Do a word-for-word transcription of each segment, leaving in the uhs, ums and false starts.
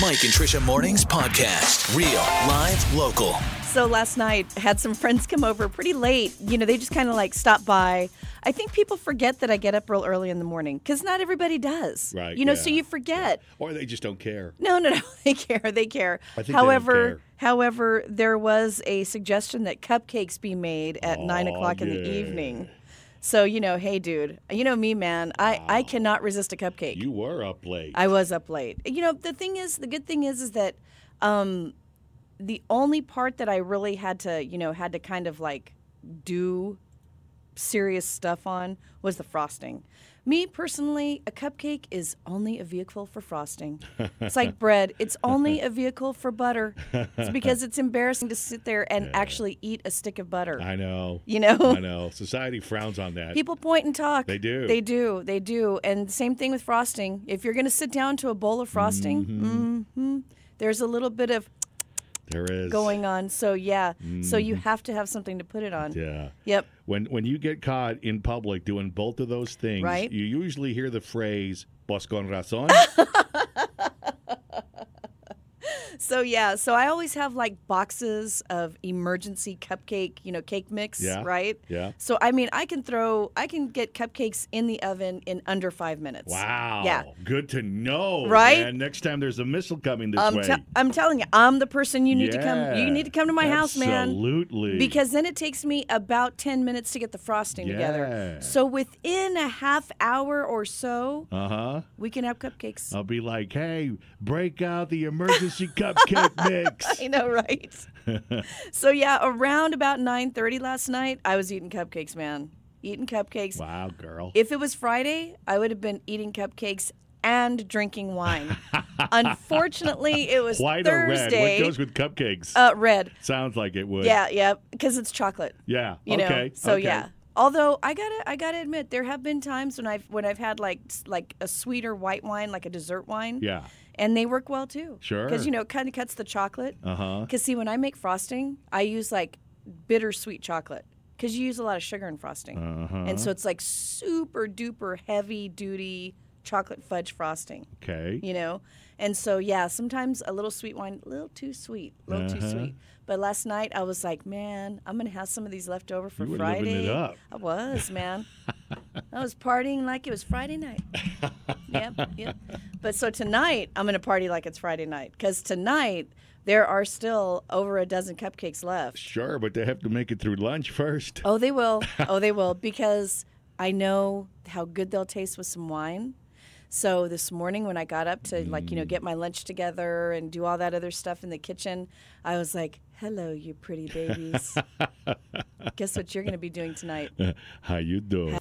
Mike and Trisha Mornings podcast. Real, live, local. So last night, had some friends come over pretty late. You know, they just kind of like stopped by. I think people forget that I get up real early in the morning because not everybody does. Right. You know, yeah. so you forget. Yeah. Or they just don't care. No, no, no. They care. They care. I think however, they don't care. however, there was a suggestion that cupcakes be made at Oh, nine o'clock in the yeah. evening. So, you know, hey, dude, you know me, man. I, Wow. I cannot resist a cupcake. You were up late. I was up late. You know, the thing is, the good thing is, is that um, the only part that I really had to, you know, had to kind of like do serious stuff on was the frosting. Me personally, a cupcake is only a vehicle for frosting. It's like bread. It's only a vehicle for butter. It's because it's embarrassing to sit there and Yeah. actually eat a stick of butter. I know. You know? I know. Society frowns on that. People point and talk. They do. They do. They do. And same thing with frosting. If you're going to sit down to a bowl of frosting, mm-hmm, there's a little bit of There is. going on. So, yeah. So you Mm-hmm. have to have something to put it on. Yeah. Yep. When when you get caught in public doing both of those things, Right. you usually hear the phrase, "Pues con razón." So, yeah. So I always have like boxes of emergency cupcake, you know, cake mix, Yeah. right? Yeah. So, I mean, I can throw, I can get cupcakes in the oven in under five minutes. Wow. Yeah. Good to know. Right? And next time there's a missile coming this I'm, way. te- I'm telling you, I'm the person you need to come. You Yeah. need to come to my house, man. Absolutely. Because then it takes me about ten minutes to get the frosting Yeah. together. So within a half hour or so, Uh huh. we can have cupcakes. I'll be like, hey, break out the emergency cupcake mix. I know, right? So yeah, around about nine thirty last night, I was eating cupcakes, man. Eating cupcakes. Wow, girl. If it was Friday, I would have been eating cupcakes and drinking wine. Unfortunately, it was White or red? Thursday. What goes with cupcakes? Uh, red. Sounds like it would. Yeah, yeah, because it's chocolate. Yeah. You know, okay. so okay. yeah. Although I gotta, I gotta admit, there have been times when I've when I've had like s- like a sweeter white wine, like a dessert wine, Yeah. and they work well too. Sure. Because you know, it kind of cuts the chocolate. Uh huh. Because see, when I make frosting, I use like bittersweet chocolate because you use a lot of sugar in frosting, Uh-huh. and so it's like super duper heavy duty chocolate fudge frosting. Okay. You know, and so yeah, sometimes a little sweet wine, a little too sweet, a little too Uh-huh. sweet. But last night I was like, man, I'm gonna have some of these left over for You were Friday. living it up. I was, man. I was partying like it was Friday night. Yep, yep. But so tonight I'm gonna party like it's Friday night because tonight there are still over a dozen cupcakes left. Sure, but they have to make it through lunch first. Oh, they will. Oh, they will because I know how good they'll taste with some wine. So this morning when I got up to like, you know, get my lunch together and do all that other stuff in the kitchen, I was like, hello, you pretty babies. Guess what you're going to be doing tonight? How you doing?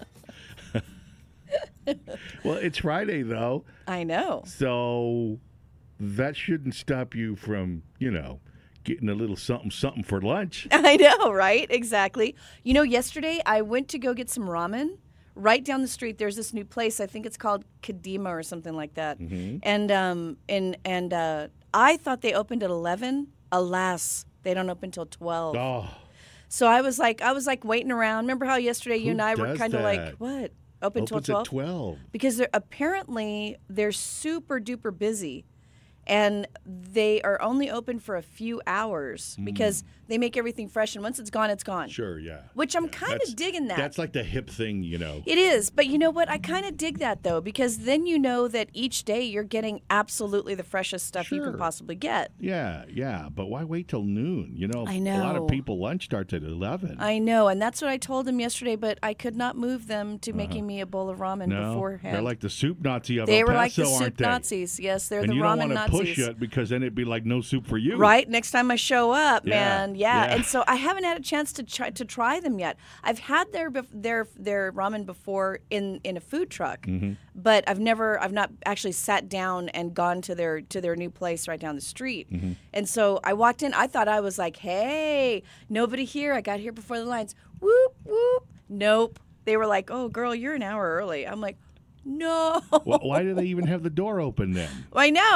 Well, it's Friday though, I know. so that shouldn't stop you from, you know, getting a little something something for lunch. I know, right? Exactly. You know, yesterday I went to go get some ramen. Right down the street, there's this new place. I think it's called Kadima or something like that. And um, and and uh, I thought they opened at eleven. Alas, they don't open till twelve. Oh, So I was like, I was like waiting around. Remember how yesterday you Who and I were does kind of like, that? what? Open till opens twelve? at twelve. Because they're apparently they're super duper busy. And they are only open for a few hours because they make everything fresh. And once it's gone, it's gone. Sure, yeah. Which I'm Yeah, kind that's- of digging that. That's like the hip thing, you know. It is, but you know what? I kind of dig that though because then you know that each day you're getting absolutely the freshest stuff you can Sure. possibly get. Yeah, yeah, but why wait till noon? You know, I a lot know. of people lunch starts at eleven. I know, and that's what I told them yesterday, but I could not move them to making me a bowl of ramen Uh-huh. no, beforehand. they're like the soup Nazi of They El were like Paso, the soup aren't they? Nazis. Yes, they're And the you ramen don't want to Nazis. push it because then it'd be like no soup for you. Right, next time I show up, Yeah, man. Yeah. yeah. And so I haven't had a chance to try to try them yet. I've had their bef- their their ramen before in, in a food truck, Mm-hmm. but I've never I've not actually sat down and gone to their to their new place right down the street. Mm-hmm. And so I walked in. I thought I was like, hey, nobody here. I got here before the lines. Whoop whoop. Nope. They were like, oh, girl, you're an hour early. I'm like, no. Well, why do they even have the door open then? I know.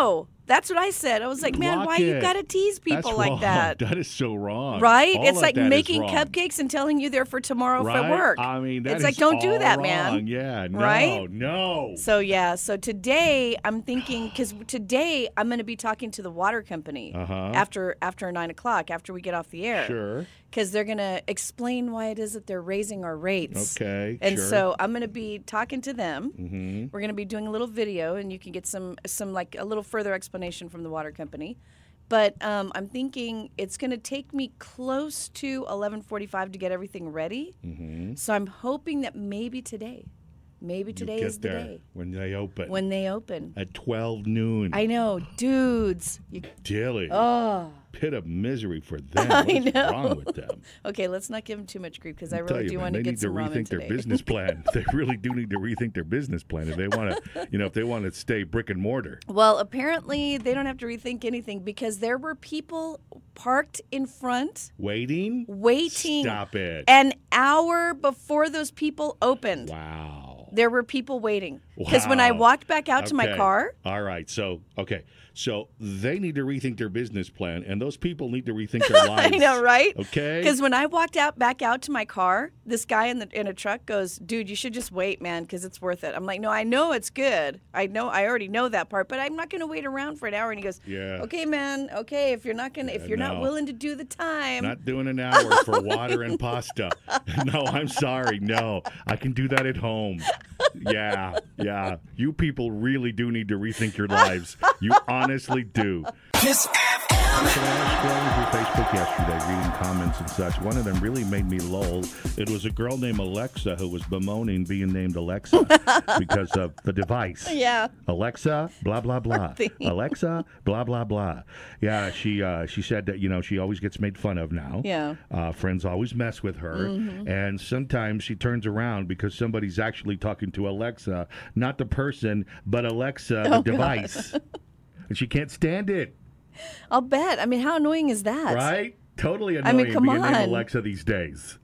That's what I said. I was like, man, Block why you it. gotta tease people That's like wrong. that? That is so wrong. Right? All It's of like that is making wrong. cupcakes and telling you they're for tomorrow Right? for work. I mean, that it's is like, don't do all that, wrong. man. Yeah, no, Right? no. So yeah, so today I'm thinking because today I'm going to be talking to the water company Uh-huh. after after nine o'clock after we get off the air. Sure. Because they're going to explain why it is that they're raising our rates. Okay, And sure. so I'm going to be talking to them. Mm-hmm. We're going to be doing a little video, and you can get some some like a little further explanation from the water company. But um, I'm thinking it's going to take me close to eleven forty-five to get everything ready. Mm-hmm. So I'm hoping that maybe today, maybe today you is get the there day when they open. when they open. At twelve noon. I know, dudes. You, Dilly. oh, Pit of misery for them. I What's know. wrong with them? okay. Let's not give them too much grief because I I'll tell really you, do man, want they to get need to some ramen rethink today. their business plan. They really do need to rethink their business plan if they want to, you know, if they want to stay brick and mortar. Well, apparently they don't have to rethink anything because there were people parked in front Waiting? waiting Stop it. an hour before those people opened. Wow. There were people waiting because when I Wow. walked back out to my Okay. car, All right. So, okay. So they need to rethink their business plan, and those people need to rethink their lives. I know, right? Okay. Because when I walked out back out to my car, this guy in the in a truck goes, "Dude, you should just wait, man, because it's worth it." I'm like, "No, I know it's good. I know, I already know that part, but I'm not going to wait around for an hour." And he goes, Yeah. "Okay, man. Okay, if you're not gonna, if you're not no. willing to do the time, Not doing an hour for water and pasta. No, I'm sorry. No, I can do that at home. Yeah, yeah. You people really do need to rethink your lives. You honestly do. Kiss F M. So I was scrolling through Facebook yesterday, reading comments and such. One of them really made me lol. It was a girl named Alexa who was bemoaning being named Alexa because of the device. yeah, Alexa, blah blah blah. Thing. Alexa, blah blah blah. Yeah, she uh, she said that you know she always gets made fun of now. Yeah. Uh, friends always mess with her, Mm-hmm. and sometimes she turns around because somebody's actually talking to Alexa, not the person, but Alexa, the Oh, device, and she can't stand it. I'll bet. I mean, how annoying is that? Right? Totally I annoying mean, come being named on. Alexa these days.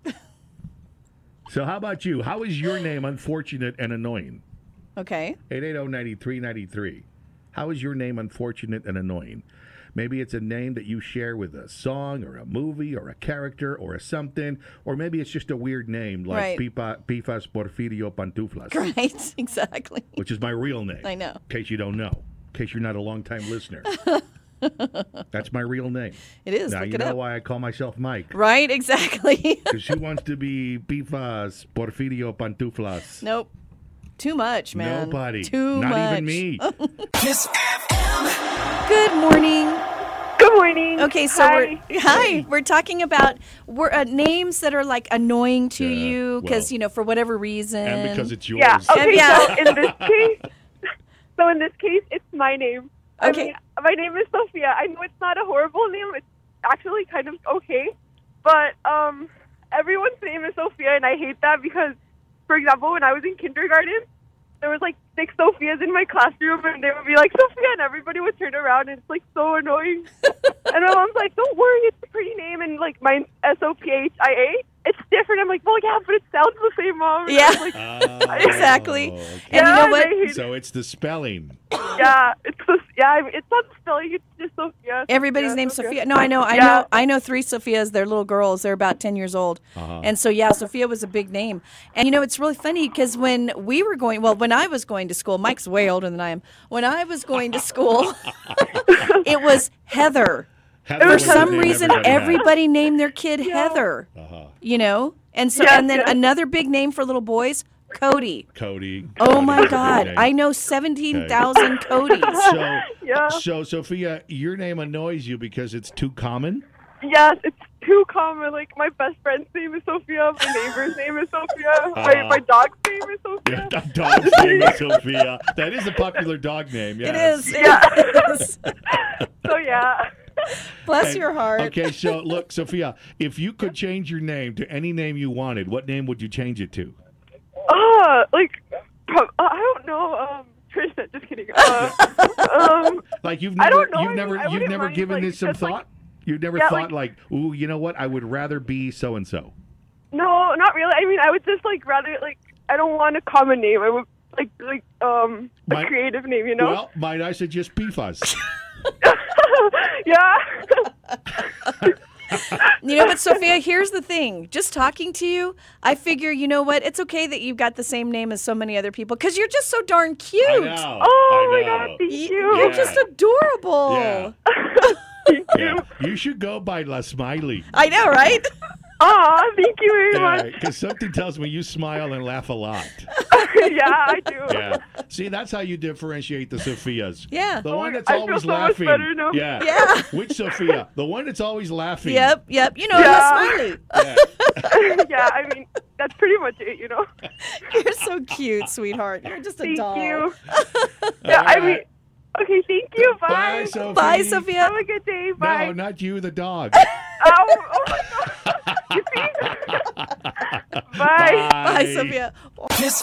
So how about you? How is your name unfortunate and annoying? Okay. eight eight zero, nine three nine three. How is your name unfortunate and annoying? Maybe it's a name that you share with a song or a movie or a character or a something, or maybe it's just a weird name like Right. Pipa, Pifas Porfirio Pantuflas, Right. Exactly. which is my real name. I know. In case you don't know. In case you're not a longtime listener. That's my real name. It is. Now, Look you it know up. why I call myself Mike. Right. Exactly. Because who wants to be Pifas Porfirio Pantuflas? Nope. Too much, man. Nobody. Too Not much. even me. Kiss F M. Good morning. Good morning. Okay, so Hi. we're hi. We're talking about we're, uh, names that are like annoying to Yeah, you because well, you know for whatever reason. And because it's yours. Yeah. Okay. Yeah. So in this case, so in this case, it's my name. Okay. I mean, my name is Sophia. I know it's not a horrible name. It's actually kind of okay, but um, everyone's name is Sophia, and I hate that because, for example, when I was in kindergarten, there was like six Sophias in my classroom, and they would be like Sophia, and everybody would turn around, and it's like so annoying. And my mom's like, "Don't worry, it's a pretty name," and like mine's S O P H I A. It's different. I'm like, well, yeah, but it sounds the same, Mom. And Yeah. I'm like, Oh, Exactly. okay. And you know yeah, what? I hate So it's the spelling. Yeah, it's just, yeah, I mean, it's not the spelling, it's just Sophia. Everybody's Sophia, named Sophia. Sophia. No, I know, I Yeah. know, I know three Sophias. They're little girls. They're about ten years old, Uh-huh. and so yeah, Sophia was a big name. And you know, it's really funny because when we were going, well, when I was going to school, Mike's way older than I am. When I was going to school, it was Heather. Heather For was the some name reason, everybody had. everybody named their kid Heather. Uh-huh. You know, and so Yeah, and then yeah. another big name for little boys, Cody. Cody. Oh Cody's a my big God, name. I know seventeen thousand Codys. So, Yeah. so Sophia, your name annoys you because it's too common? Yes, it's too common. Like, my best friend's name is Sophia, my neighbor's name is Sophia, my, my dog's name is Yeah, Sophia. that dog's name is Sophia. That is a popular dog name, It yes. is. Yeah. It is. So, yeah. Bless And- your heart. Okay, so look, Sophia, if you could change your name to any name you wanted, what name would you change it to? Uh, like, pro- uh, I don't know, um, Trisha, just kidding. Uh, um, Like you've I never, don't know. you've I never, mean, I you've wouldn't never mind, given like, this some just, like- thought. You've never Yeah, thought like, ooh, you know what? I would rather be so and so. no, not really. I mean, I would just, like, rather, like, I don't want a common name. I would, like, like, um, a My- creative name, you know? Well, might I suggest P F A S? Yeah. You know, but Sophia, here's the thing. Just talking to you, I figure, you know what? It's okay that you've got the same name as so many other people because you're just so darn cute. I know. Oh I my know. God, thank Y- you. You're Yeah. just adorable. Yeah. Thank Yeah. you. You should go by La Smiley. I know, right? Aw, thank you very much. Because something tells me you smile and laugh a lot. Yeah, I do. Yeah. See, that's how you differentiate the Sophias. Yeah. The Oh one my- that's I feel always so much laughing. better now. Yeah. Yeah. Which Sophia? The one that's always laughing. Yep, yep. You know, Yeah. yeah. Smiley. Yeah. Yeah, I mean, that's pretty much it, you know. You're so cute, sweetheart. You're just a Thank doll. you. Yeah, I mean, okay, thank you. Bye. Bye, Sophie. Bye, Sophia. Have a good day. Bye. No, not you, the dog. Oh, oh my God. You see? Bye. Bye, Sophia. Kiss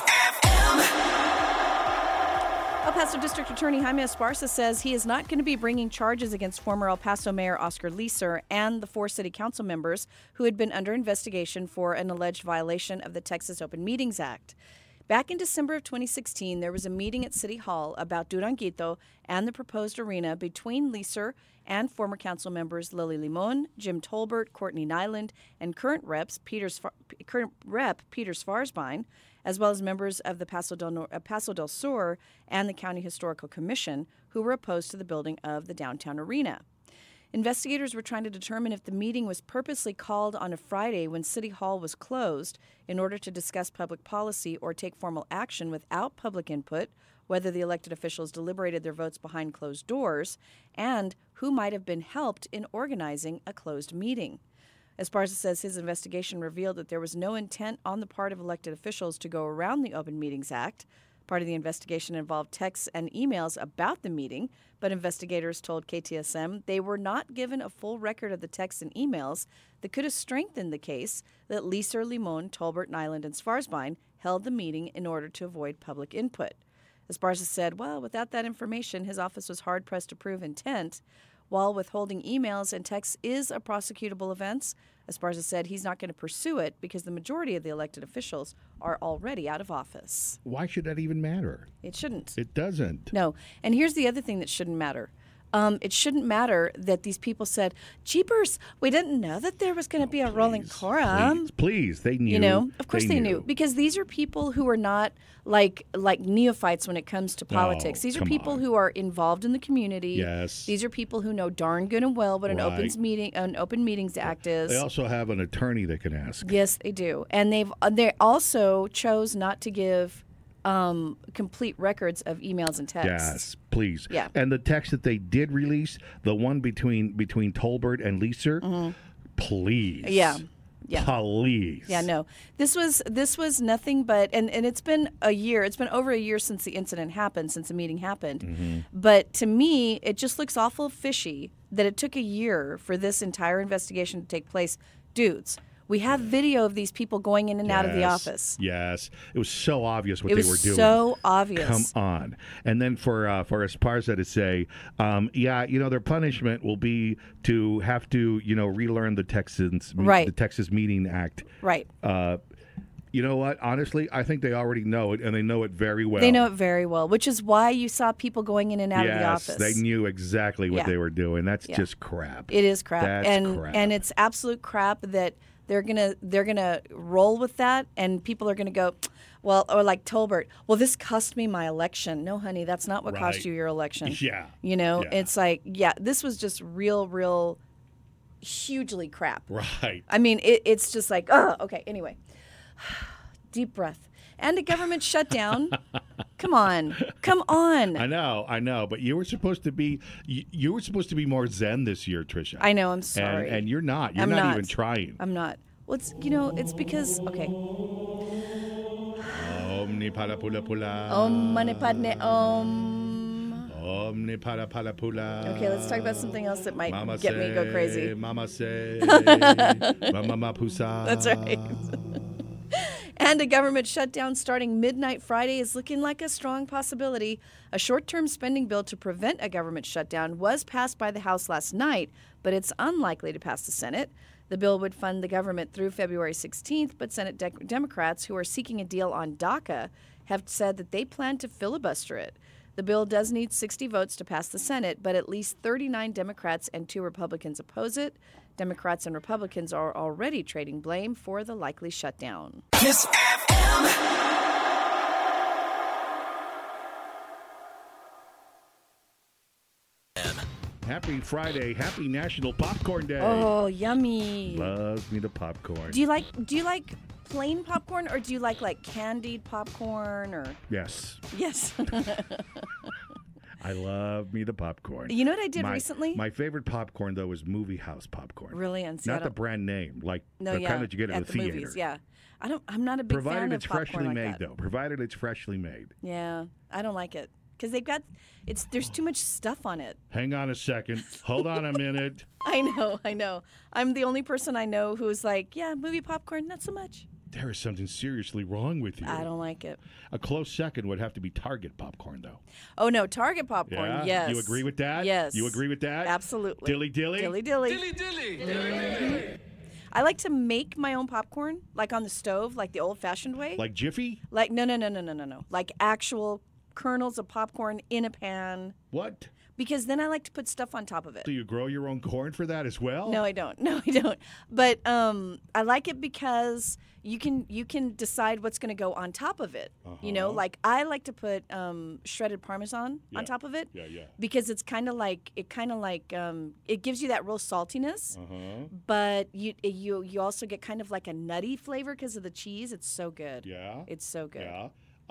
El Paso District Attorney Jaime Esparza says he is not going to be bringing charges against former El Paso Mayor Oscar Leeser and the four city council members who had been under investigation for an alleged violation of the Texas Open Meetings Act. Back in December of twenty sixteen, there was a meeting at City Hall about Duranguito and the proposed arena between Leeser and former council members Lily Limon, Jim Tolbert, Courtney Nyland, and current reps Peter's, current rep Peter Svarsbein, as well as members of the Paso del, Nor- uh, Paso del Sur and the County Historical Commission, who were opposed to the building of the downtown arena. Investigators were trying to determine if the meeting was purposely called on a Friday when City Hall was closed in order to discuss public policy or take formal action without public input, whether the elected officials deliberated their votes behind closed doors, and who might have been helped in organizing a closed meeting. Esparza says his investigation revealed that there was no intent on the part of elected officials to go around the Open Meetings Act. Part of the investigation involved texts and emails about the meeting, but investigators told K T S M they were not given a full record of the texts and emails that could have strengthened the case that Leeser, Limon, Tolbert, Nyland, and Svarsbein held the meeting in order to avoid public input. Esparza said, well, without that information, his office was hard-pressed to prove intent. While withholding emails and texts is a prosecutable offense, Esparza said he's not going to pursue it because the majority of the elected officials are already out of office. Why should that even matter? It shouldn't. It doesn't. No. And here's the other thing that shouldn't matter. Um, it shouldn't matter that these people said, Jeepers, we didn't know that there was going to be a rolling quorum. Please, please, they knew. You know, of course they, knew. because these are people who are not like like neophytes when it comes to politics. Oh, these are come people on. who are involved in the community. Yes. These are people who know darn good and well what an Right. opens meeting an Open Meetings Act is. They also have an attorney they can ask. Yes, they do, and they've uh, they also chose not to give um, complete records of emails and texts. Yes, please. Yeah. And the text that they did release, the one between between Tolbert and Leeser, please. Mm-hmm. Yeah. Yeah. Please. Yeah, no. This was this was nothing but and, and it's been a year. It's been over a year since the incident happened, since the meeting happened. Mm-hmm. But to me, it just looks awful fishy that it took a year for this entire investigation to take place. Dudes, we have video of these people going in and out of the Yes, office. Yes. It was so obvious what It they was were doing. so obvious. Come on. And then for uh, for Esparza to say, um, yeah, you know, their punishment will be to have to, you know, relearn the Texans, Right. the Texas Meeting Act. Right. Uh, you know what? Honestly, I think they already know it, and they know it very well. They know it very well, which is why you saw people going in and out yes, of the office. they knew exactly what Yeah. they were doing. That's Yeah. just crap. It is crap. That's and crap. and it's absolute crap that they're gonna they're gonna roll with that, and people are gonna go, well, or like Tolbert, well, this cost me my election. No, honey, that's not what Right. cost you your election. Yeah. You know, Yeah. it's like, yeah, this was just real, real, hugely crap. Right. I mean, it, it's just like, oh, okay. Anyway, deep breath. And a government shutdown. Come on, come on. I know, I know, but you were supposed to be you, you were supposed to be more zen this year, Trisha. I know. I'm and, sorry. and you're not. You're I'm not, not. even trying. I'm not. Well, it's you know, it's because okay. Omni para pula pula. Om mani padme om. Omni para pala pula. Okay, let's talk about something else that might Mama get say, me go crazy. Mama say, Mama pusa. That's right. And a government shutdown starting midnight Friday is looking like a strong possibility. A short-term spending bill to prevent a government shutdown was passed by the House last night, but it's unlikely to pass the Senate. The bill would fund the government through February sixteenth, but Senate de- Democrats who are seeking a deal on DACA have said that they plan to filibuster it. The bill does need sixty votes to pass the Senate, but at least thirty-nine Democrats and two Republicans oppose it. Democrats and Republicans are already trading blame for the likely shutdown. Kiss F M. Happy Friday. Happy National Popcorn Day. Oh, yummy. Love me the popcorn. Do you like do you like plain popcorn or do you like like candied popcorn or Yes. Yes. I love me the popcorn. You know what I did my, recently? My favorite popcorn, though, is Movie House popcorn. Really? And see, I Not the don't- brand name, like No, the yeah. kind that you get at at the, the theater. movies, yeah. I don't I'm not a big Provided fan it's of popcorn freshly like made, that. though. Provided it's freshly made. Yeah. I don't like it cuz they've got it's there's too much stuff on it. Hang on a second. Hold on a minute. I know, I know. I'm the only person I know who's like, yeah, movie popcorn, not so much. There is something seriously wrong with you. I don't like it. A close second would have to be Target popcorn, though. Oh no, Target popcorn. Yeah? Yes. You agree with that? Yes. You agree with that? Absolutely. Dilly dilly? Dilly dilly. Dilly dilly. I like to make my own popcorn, like on the stove, like the old-fashioned way. Like Jiffy? Like no, no, no, no, no, no, no. Like actual kernels of popcorn in a pan. What? Because then I like to put stuff on top of it. Do you grow your own corn for that as well? No, I don't. No, I don't. But um, I like it because you can you can decide what's going to go on top of it. You know, Uh-huh. like I like to put um, shredded Parmesan Yeah. on top of it. Yeah, yeah. Because it's kind of like it kind of like um, it gives you that real saltiness, Uh-huh. but you you you also get kind of like a nutty flavor because of the cheese. It's so good. Yeah. It's so good. Yeah.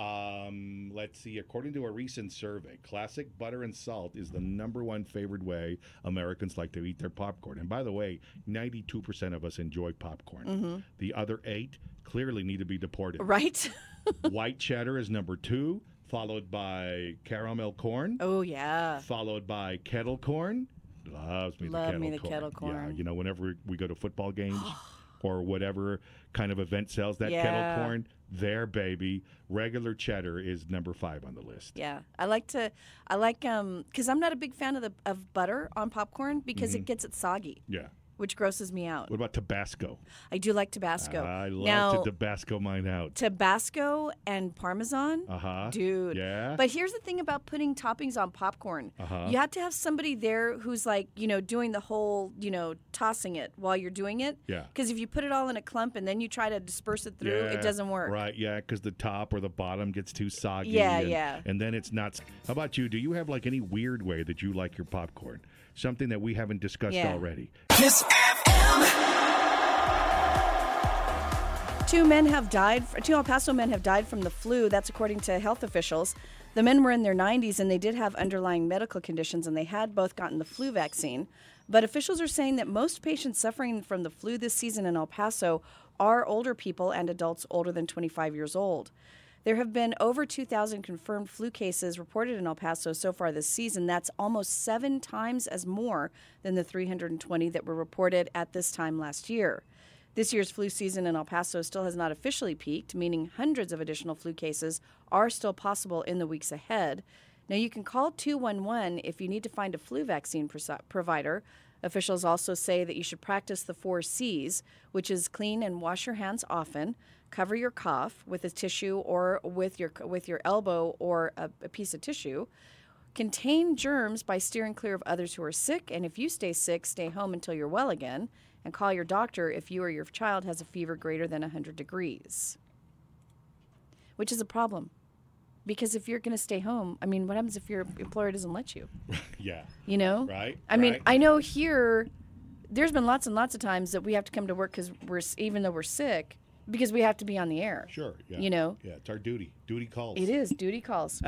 Um, let's see. According to a recent survey, classic butter and salt is the number one favored way Americans like to eat their popcorn. And by the way, ninety-two percent of us enjoy popcorn. Mm-hmm. The other eight clearly need to be deported. Right? White cheddar is number two, followed by caramel corn, Oh yeah. followed by kettle corn. Loves me the Love kettle me the corn. kettle Yeah, corn. you know, whenever we go to football games or whatever kind of event sells that Yeah. kettle corn, there, baby. Regular cheddar is number five on the list. Yeah, I like to, I like um, because I'm not a big fan of the of butter on popcorn because Mm-hmm. it gets it soggy, Yeah. which grosses me out. What about Tabasco? I do like Tabasco. I love now, to Tabasco mine out. Tabasco and Parmesan, Uh huh. dude. Yeah. But here's the thing about putting toppings on popcorn. Uh-huh. You have to have somebody there who's like, you know, doing the whole, you know, tossing it while you're doing it. Yeah. Because if you put it all in a clump and then you try to disperse it through, Yeah, it doesn't work. Right, yeah, because the top or the bottom gets too soggy. Yeah, and, yeah. And then it's not. How about you? Do you have like any weird way that you like your popcorn? Something that we haven't discussed Yeah. already. Kiss F M. Two men have died. Two El Paso men have died from the flu. That's according to health officials. The men were in their nineties and they did have underlying medical conditions, and they had both gotten the flu vaccine. But officials are saying that most patients suffering from the flu this season in El Paso are older people and adults older than twenty-five years old. There have been over two thousand confirmed flu cases reported in El Paso so far this season. That's almost seven times as more than the three hundred twenty that were reported at this time last year. This year's flu season in El Paso still has not officially peaked, meaning hundreds of additional flu cases are still possible in the weeks ahead. Now, you can call two one one if you need to find a flu vaccine pros- provider. Officials also say that you should practice the four C's, which is clean and wash your hands often, cover your cough with a tissue or with your with your elbow or a, a piece of tissue, contain germs by steering clear of others who are sick, and if you stay sick, stay home until you're well again, and call your doctor if you or your child has a fever greater than one hundred degrees, which is a problem. Because if you're going to stay home, I mean, what happens if your employer doesn't let you? Yeah. You know? Right, I mean, right. I know here, there's been lots and lots of times that we have to come to work because we're, s- even though we're sick, because we have to be on the air. Sure. Yeah. You know? Yeah, it's our duty. Duty calls. It is. Duty calls.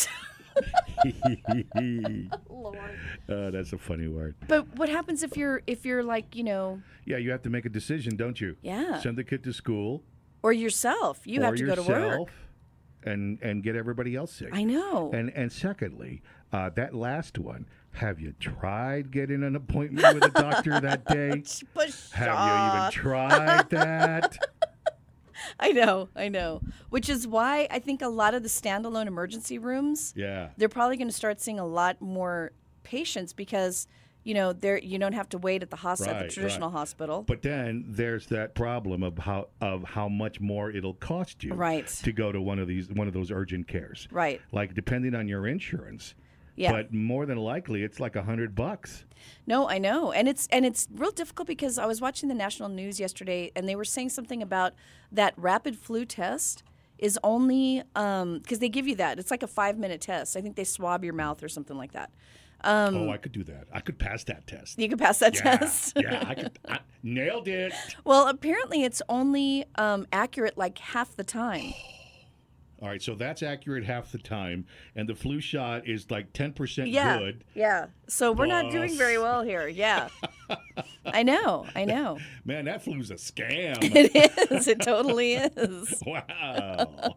Uh, that's a funny word. But what happens if you're, if you're like, you know, Yeah, you have to make a decision, don't you? Yeah. Send the kid to school. or yourself? You or have to go to work. yourself, And and get everybody else sick. I know. And and secondly, uh, that last one. Have you tried getting an appointment with a doctor that day? Have you even tried that? I know, I know. Which is why I think a lot of the standalone emergency rooms, Yeah. they're probably going to start seeing a lot more patients because you know, there you don't have to wait at the hospital, at Right, the traditional right. hospital. But then there's that problem of how of how much more it'll cost you Right. to go to one of these one of those urgent cares. Right. Like depending on your insurance. Yeah. But more than likely it's like a hundred bucks. No, I know, and it's and it's real difficult because I was watching the national news yesterday, and they were saying something about that rapid flu test is only because they give you that. It's like a five minute test. I think they swab your mouth or something like that. Um, oh, I could do that. I could pass that test. You could pass that yeah, test. yeah, I could. I nailed it. Well, apparently it's only um, accurate like half the time. All right, so that's accurate half the time, and the flu shot is like ten percent Yeah, good. yeah. So we're not doing Boss. very well here. Yeah, I know, I know. Man, that flu's a scam. It is. It totally is. Wow.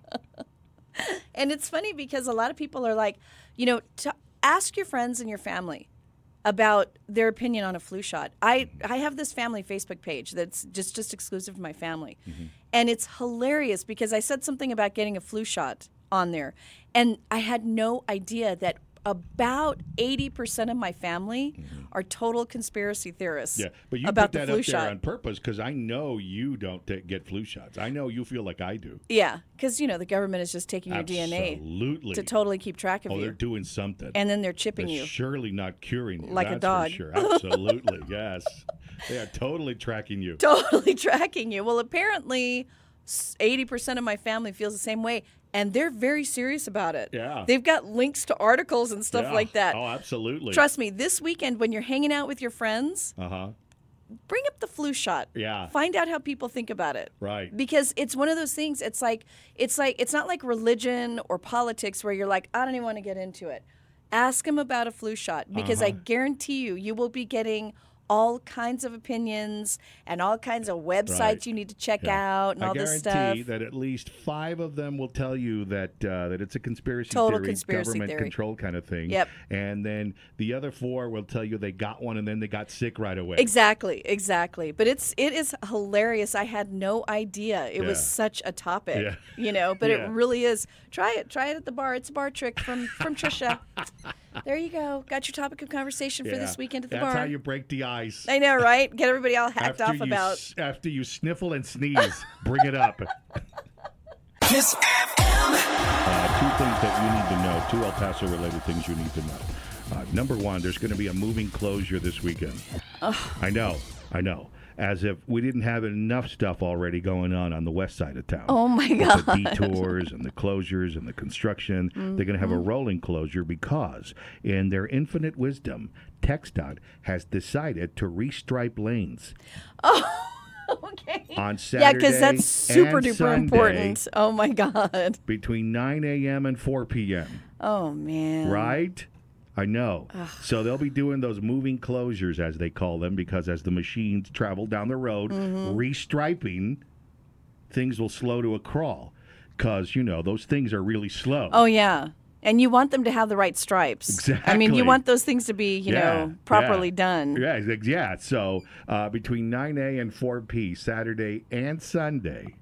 And it's funny because a lot of people are like, you know, to ask your friends and your family about their opinion on a flu shot. I, I have this family Facebook page that's just, just exclusive to my family. Mm-hmm. And it's hilarious because I said something about getting a flu shot on there. And I had no idea that about eighty percent of my family are total conspiracy theorists Mm-hmm. Yeah, but you about put that the flu up there shot. on purpose because I know you don't t- get flu shots. I know you feel like I do. Yeah, because, you know, the government is just taking your D N A Absolutely. to totally keep track of Oh, you. they're doing something. And then they're chipping They're you. surely not curing you. Like a that's dog. For sure. Absolutely, yes. They are totally tracking you. Totally tracking you. Well, apparently, s- eighty percent of my family feels the same way, and they're very serious about it. Yeah. They've got links to articles and stuff Yeah. like that. Oh, absolutely. Trust me, this weekend when you're hanging out with your friends, Uh huh. bring up the flu shot. Yeah. Find out how people think about it. Right. Because it's one of those things, it's like it's like it's not like religion or politics where you're like, I don't even want to get into it. Ask them about a flu shot because I Uh-huh. guarantee you you will be getting all kinds of opinions and all kinds of websites Right. you need to check Yeah. out and I all this guarantee stuff. that at least five of them will tell you that uh, that it's a conspiracy Total theory, conspiracy government theory. control kind of thing. Yep. And then the other four will tell you they got one and then they got sick right away. Exactly, exactly. But it's it is hilarious. I had no idea it was Yeah. such a topic. Yeah. You know, but Yeah. it really is. Try it. Try it at the bar. It's a bar trick from from Trisha. There you go. Got your topic of conversation for Yeah. this weekend at the That's bar. how you break the ice. I know, right? Get everybody all hacked after off you about. s- after you sniffle and sneeze, bring it up. Kiss F M. Uh, two things that you need to know, two El Paso related things you need to know. Uh, number one, there's going to be a moving closure this weekend. I know, I know. As if we didn't have enough stuff already going on on the west side of town. Oh my With God. the detours and the closures and the construction. Mm-hmm. They're going to have a rolling closure because, in their infinite wisdom, TxDOT has decided to restripe lanes Okay. on Yeah, Saturday because that's super and duper Sunday important. Oh my God. between nine a.m. and four p.m. Oh man. Right? I know. So they'll be doing those moving closures, as they call them, because as the machines travel down the road, Mm-hmm. restriping, things will slow to a crawl. Because, you know, those things are really slow. Oh yeah. And you want them to have the right stripes. I mean, you Exactly. want those things to be, you Yeah, know, properly yeah. done. Yeah, ex- yeah. So uh, between nine a and four p, Saturday and Sunday,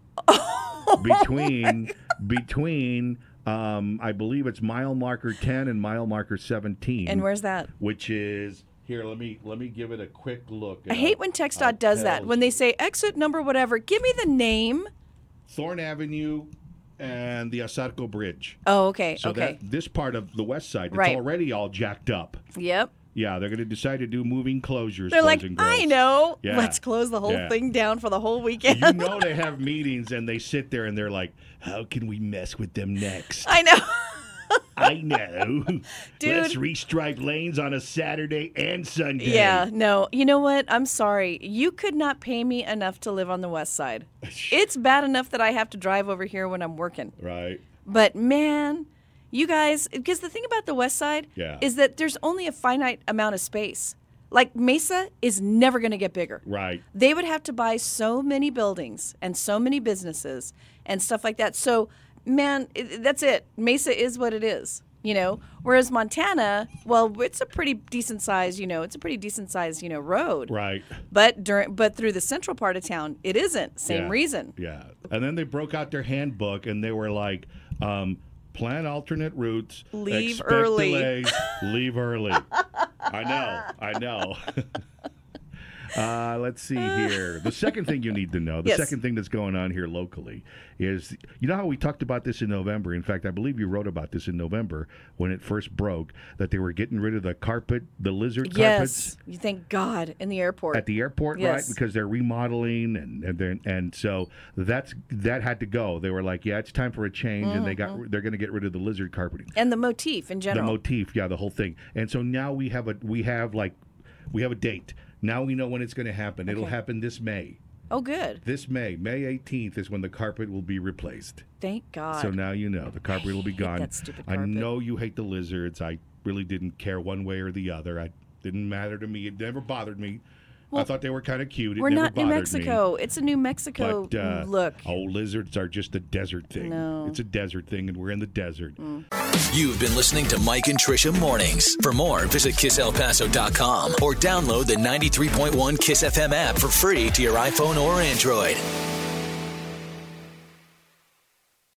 between between um, I believe it's mile marker ten and mile marker seventeen. And where's that? Which is here. Let me let me give it a quick look. I hate when TxDOT does that. When they say exit number whatever, give me the name. Thorn Avenue and the Asarco Bridge. Oh, okay. So okay. that this part of the west side, it's Right. already all jacked up. Yep. Yeah, they're going to decide to do moving closures. They're boys like, and girls. I know. Yeah. Let's close the whole Yeah. thing down for the whole weekend. You know they have meetings and they sit there and they're like, how can we mess with them next? I know. I know. Dude. Let's restripe lanes on a Saturday and Sunday. Yeah, no. You know what? I'm sorry. You could not pay me enough to live on the west side. It's bad enough that I have to drive over here when I'm working. Right. But man, you guys, because the thing about the west side Yeah. is that there's only a finite amount of space. Like Mesa is never going to get bigger. Right. They would have to buy so many buildings and so many businesses and stuff like that. So, man, it, that's it. Mesa is what it is, you know. Whereas Montana, well, it's a pretty decent size, you know, it's a pretty decent size, you know, road. Right. But during but through the central part of town, it isn't. Same Yeah. reason. Yeah. And then they broke out their handbook and they were like, um, Plan alternate routes. Leave expect early. Delays, leave early. I know. I know. Uh, let's see here. The second thing you need to know, the Yes. second thing that's going on here locally is, you know how we talked about this in November? In fact, I believe you wrote about this in November when it first broke, that they were getting rid of the carpet, the lizard carpets. Yes. You thank God in the airport. At the airport, Yes. right? Because they're remodeling, and and then and so that's that had to go. They were like, yeah, it's time for a change, and they got they're going to get rid of the lizard carpeting, and the motif in the general. motif, yeah, the whole thing. And so now we have a we have like we have a date. Now we know when it's going to happen. It'll Okay. happen this May. Oh, good. This May, May eighteenth, is when the carpet will be replaced. Thank God. So now you know the carpet will be hate gone. that stupid I carpet. know you hate the lizards. I really didn't care one way or the other. I didn't matter to me. It never bothered me. I Well, thought they were kind of cute. It We're never not New bothered Mexico. Me. It's a New Mexico But uh, look. oh, lizards are just a desert thing. No. It's a desert thing, and we're in the desert. You've been listening to Mike and Trisha Mornings. For more, visit kiss el paso dot com or download the ninety-three point one Kiss F M app for free to your iPhone or Android.